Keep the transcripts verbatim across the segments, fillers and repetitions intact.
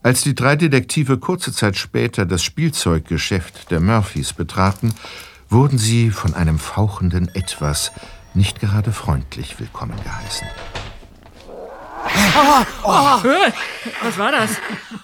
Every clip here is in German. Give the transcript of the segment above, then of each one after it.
Als die drei Detektive kurze Zeit später das Spielzeuggeschäft der Murphys betraten, wurden sie von einem fauchenden Etwas nicht gerade freundlich willkommen geheißen. Oh, oh. Was war das?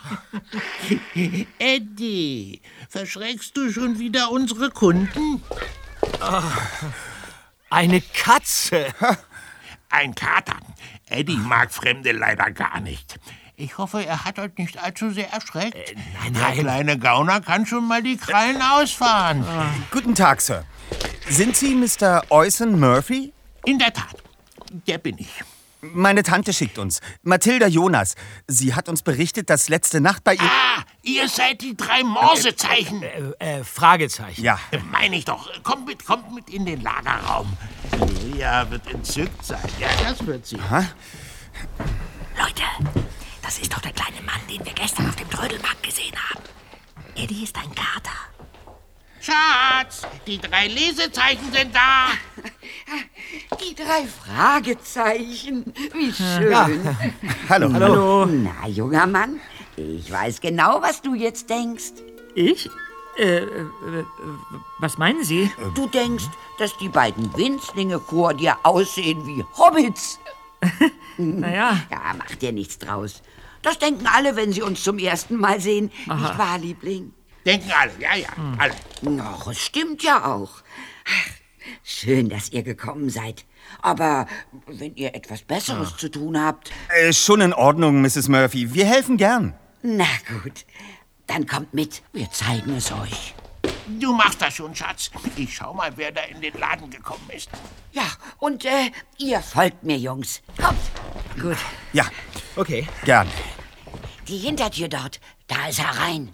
Eddie, verschreckst du schon wieder unsere Kunden? Oh, eine Katze. Ein Kater. Eddie mag Fremde leider gar nicht. Ich hoffe, er hat euch nicht allzu sehr erschreckt. Äh, nein, Der nein. kleine Gauner kann schon mal die Krallen ausfahren. Ah. Guten Tag, Sir. Sind Sie Mister Orson Murphy? In der Tat, der bin ich. Meine Tante schickt uns. Mathilda Jonas. Sie hat uns berichtet, dass letzte Nacht bei Ihnen... Ah, ihr seid die drei Morsezeichen. Äh, äh, Fragezeichen. Ja. Meine ich doch. Kommt mit, kommt mit in den Lagerraum. Julia wird entzückt sein. Ja, das wird sie. Aha. Leute, das ist doch der kleine Mann, den wir gestern auf dem Trödelmarkt gesehen haben. Eddie ist ein Kater. Schatz, die drei Lesezeichen sind da. Die drei Fragezeichen. Wie schön. Ja. Hallo. Hallo. Na, junger Mann, ich weiß genau, was du jetzt denkst. Ich? Äh, äh, was meinen Sie? Du denkst, dass die beiden Winzlinge vor dir aussehen wie Hobbits. Naja. Ja, mach dir nichts draus. Das denken alle, wenn sie uns zum ersten Mal sehen. Aha. Nicht wahr, Liebling? Denken alle, ja, ja, hm. alle. Ach, es stimmt ja auch. Ach, schön, dass ihr gekommen seid. Aber wenn ihr etwas Besseres Ah. zu tun habt... Äh, schon in Ordnung, Misses Murphy. Wir helfen gern. Na gut, dann kommt mit. Wir zeigen es euch. Du machst das schon, Schatz. Ich schau mal, wer da in den Laden gekommen ist. Ja, und äh, ihr folgt mir, Jungs. Kommt. Gut. Ja, Okay. gern. Die Hintertür dort, da ist herein.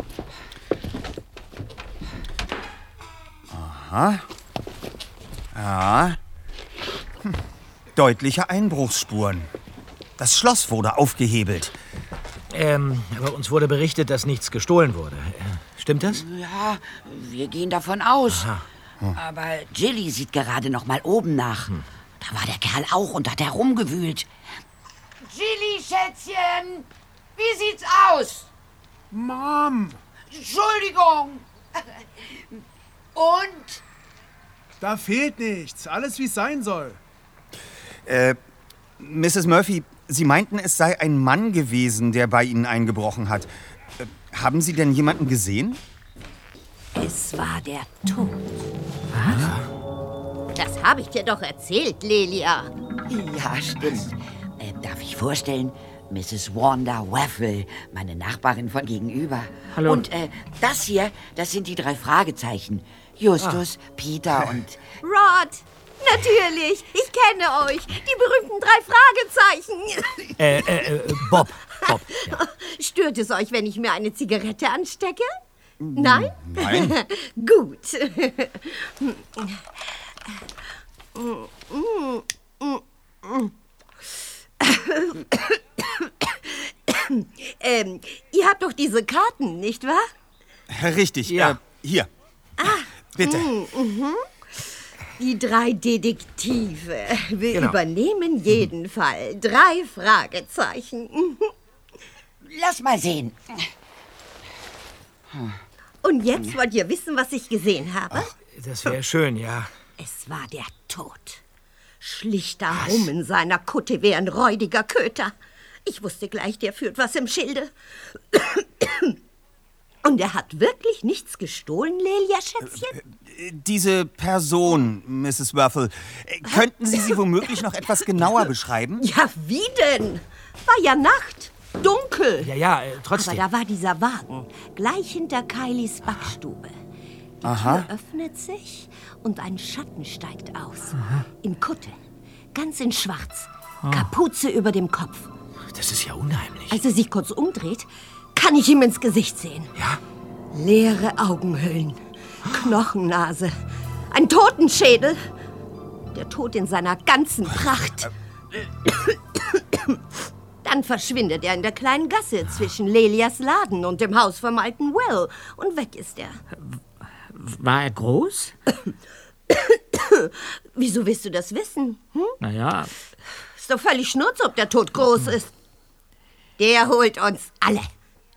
Aha. Ja. Hm. Deutliche Einbruchsspuren. Das Schloss wurde aufgehebelt. Ähm, aber uns wurde berichtet, dass nichts gestohlen wurde. Äh, Stimmt das? Ja, wir gehen davon aus. Hm. Aber Jilly sieht gerade noch mal oben nach. Hm. Da war der Kerl auch und hat herumgewühlt. Jilly, Schätzchen, wie sieht's aus? Mom, Entschuldigung. Und? da fehlt nichts. Alles, wie es sein soll. Äh, Misses Murphy, Sie meinten, es sei ein Mann gewesen, der bei Ihnen eingebrochen hat. Äh, haben Sie denn jemanden gesehen? Es war der Tod. Was? Das habe ich dir doch erzählt, Lelia. Ja, stimmt. Äh, darf ich vorstellen, Misses Wanda Waffle, meine Nachbarin von gegenüber. Hallo. Und äh, das hier, das sind die drei Fragezeichen. Justus, Peter und... Rod, natürlich. Ich kenne euch. Die berühmten drei Fragezeichen. Äh, äh, äh, Bob. Bob. Ja. Stört es euch, wenn ich mir eine Zigarette anstecke? Nein? Nein. Gut. ähm, ihr habt doch diese Karten, nicht wahr? Richtig, Ja. äh, hier. Bitte. Die drei Detektive. Wir Genau. übernehmen jeden Fall. Drei Fragezeichen. Lass mal sehen. Und jetzt wollt ihr wissen, was ich gesehen habe? Das wäre schön, ja. Es war der Tod. Schlicht da rum in seiner Kutte wie ein räudiger Köter. Ich wusste gleich, der führt was im Schilde. Und er hat wirklich nichts gestohlen, Lelia, Schätzchen? Diese Person, Misses Waffle, äh, könnten Sie sie womöglich noch etwas genauer beschreiben? Ja, wie denn? War ja Nacht. Dunkel. Ja, ja, äh, Aber trotzdem. da war dieser Wagen, gleich hinter Kylies Backstube. Die Aha. Tür öffnet sich und ein Schatten steigt aus. In Kutte, ganz in schwarz, Kapuze über dem Kopf. Das ist ja unheimlich. Als er sich kurz umdreht, kann ich ihm ins Gesicht sehen. Ja? Leere Augenhöhlen, Knochennase, ein Totenschädel. Der Tod in seiner ganzen Pracht. Dann verschwindet er in der kleinen Gasse zwischen Lelias Laden und dem Haus vom alten Will. Und weg ist er. War er groß? Wieso willst du das wissen? Hm? Naja, Ist doch völlig schnurz, ob der Tod groß ist. Der holt uns alle.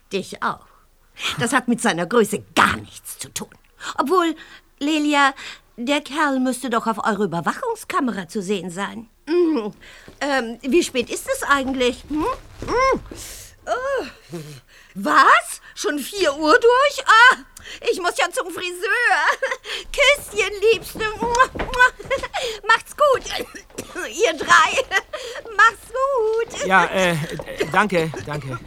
Dich auch. Das hat mit seiner Größe gar nichts zu tun. Obwohl, Lelia, der Kerl müsste doch auf eurer Überwachungskamera zu sehen sein. Mhm. Ähm, wie spät ist es eigentlich? Hm? Mhm. Oh. Was? Schon vier Uhr durch? Ah, ich muss ja zum Friseur. Küsschen, Liebste. Macht's gut. Ihr drei. Macht's gut. Ja, äh, danke, danke.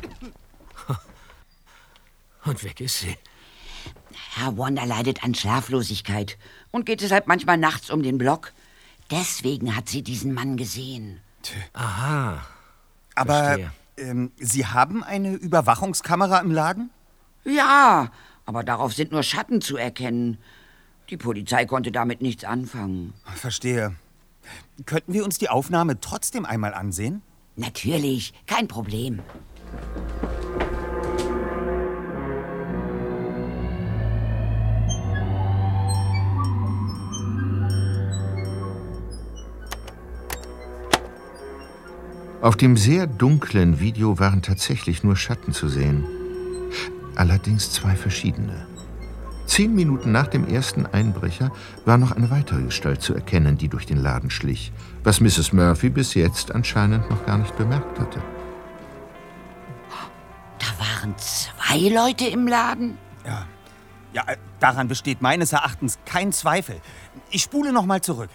Und weg ist sie. Herr Wanda leidet an Schlaflosigkeit und geht deshalb manchmal nachts um den Block. Deswegen hat sie diesen Mann gesehen. Aha. Aber ähm, Sie haben eine Überwachungskamera im Laden? Ja, aber darauf sind nur Schatten zu erkennen. Die Polizei konnte damit nichts anfangen. Verstehe. Könnten wir uns die Aufnahme trotzdem einmal ansehen? Natürlich, kein Problem. Auf dem sehr dunklen Video waren tatsächlich nur Schatten zu sehen. Allerdings zwei verschiedene. Zehn Minuten nach dem ersten Einbrecher war noch eine weitere Gestalt zu erkennen, die durch den Laden schlich, was Misses Murphy bis jetzt anscheinend noch gar nicht bemerkt hatte. Da waren zwei Leute im Laden? Ja, ja, daran besteht meines Erachtens kein Zweifel. Ich spule noch mal zurück.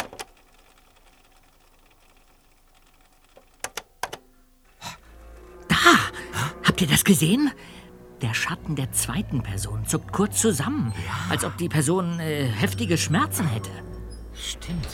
Habt ihr das gesehen? Der Schatten der zweiten Person zuckt kurz zusammen, ja. Als ob die Person äh, heftige Schmerzen hätte. Stimmt.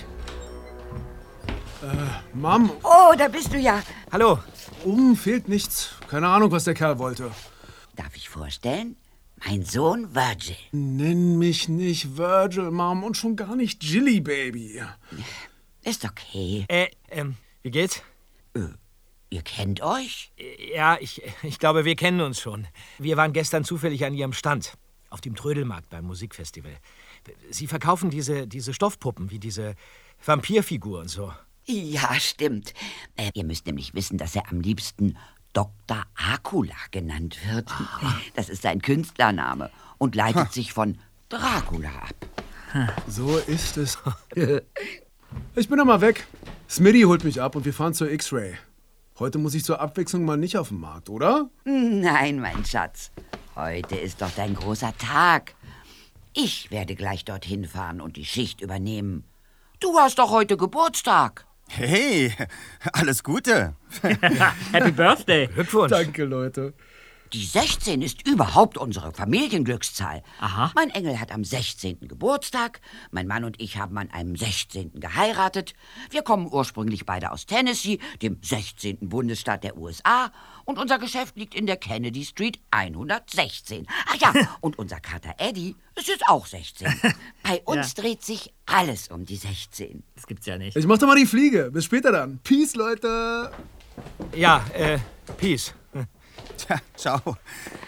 Äh, Mom. Oh, da bist du ja. Hallo. Oben fehlt nichts. Keine Ahnung, was der Kerl wollte. Darf ich vorstellen? Mein Sohn Virgil. Nenn mich nicht Virgil, Mom, und schon gar nicht Jilly, Baby. Ist okay. Äh, ähm, wie geht's? Äh. Ihr kennt euch? Ja, ich, ich glaube, wir kennen uns schon. Wir waren gestern zufällig an Ihrem Stand, auf dem Trödelmarkt beim Musikfestival. Sie verkaufen diese, diese Stoffpuppen, wie diese Vampirfigur und so. Ja, stimmt. Äh, ihr müsst nämlich wissen, dass er am liebsten Doktor Akula genannt wird. Aha. Das ist sein Künstlername und leitet ha. sich von Dracula ab. So ist es. Ich bin mal weg. Smitty holt mich ab und wir fahren zur X-Ray. Heute muss ich zur Abwechslung mal nicht auf den Markt, oder? Nein, mein Schatz. Heute ist doch dein großer Tag. Ich werde gleich dorthin fahren und die Schicht übernehmen. Du hast doch heute Geburtstag. Hey, alles Gute. Happy Birthday. Glückwunsch. Danke, Leute. Die sechzehn ist überhaupt unsere Familienglückszahl. Aha. Mein Engel hat am sechzehnten Geburtstag. Mein Mann und ich haben an einem sechzehnten geheiratet. Wir kommen ursprünglich beide aus Tennessee, dem sechzehnten Bundesstaat der U S A. Und unser Geschäft liegt in der Kennedy Street hundertsechzehn. Ach ja, und unser Kater Eddie ist jetzt auch sechzehn. Bei uns ja. dreht sich alles um die sechzehn. Das gibt's ja nicht. Ich mach doch mal die Fliege. Bis später dann. Peace, Leute. Ja, äh, Peace. Tja, ciao.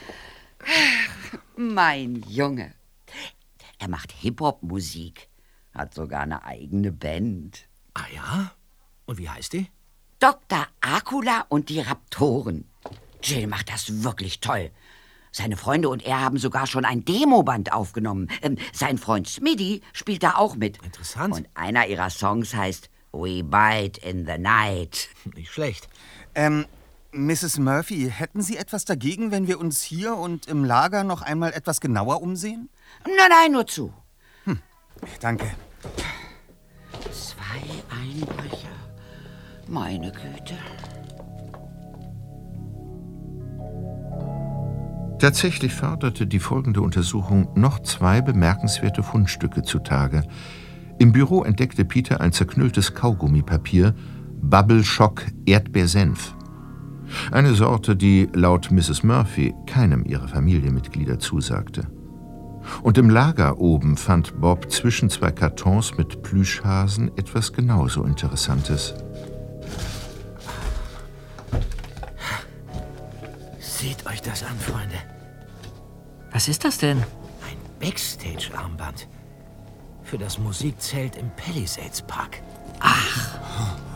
Mein Junge. Er macht Hip-Hop-Musik. Hat sogar eine eigene Band. Ah ja? Und wie heißt die? Doktor Akula und die Raptoren. Jill macht das wirklich toll. Seine Freunde und er haben sogar schon ein Demoband aufgenommen. Ähm, sein Freund Smitty spielt da auch mit. Interessant. Und einer ihrer Songs heißt We Bite in the Night. Nicht schlecht. Ähm, Misses Murphy, hätten Sie etwas dagegen, wenn wir uns hier und im Lager noch einmal etwas genauer umsehen? Nein, nein, nur zu. Hm, danke. Zwei Einbrecher. Meine Güte. Tatsächlich förderte die folgende Untersuchung noch zwei bemerkenswerte Fundstücke zutage. Im Büro entdeckte Peter ein zerknülltes Kaugummipapier, Bubble Shock Erdbeersenf. Eine Sorte, die laut Misses Murphy keinem ihrer Familienmitglieder zusagte. Und im Lager oben fand Bob zwischen zwei Kartons mit Plüschhasen etwas genauso Interessantes. Seht euch das an, Freunde. Was ist das denn? Ein Backstage-Armband. Für das Musikzelt im Palisades Park. Ach.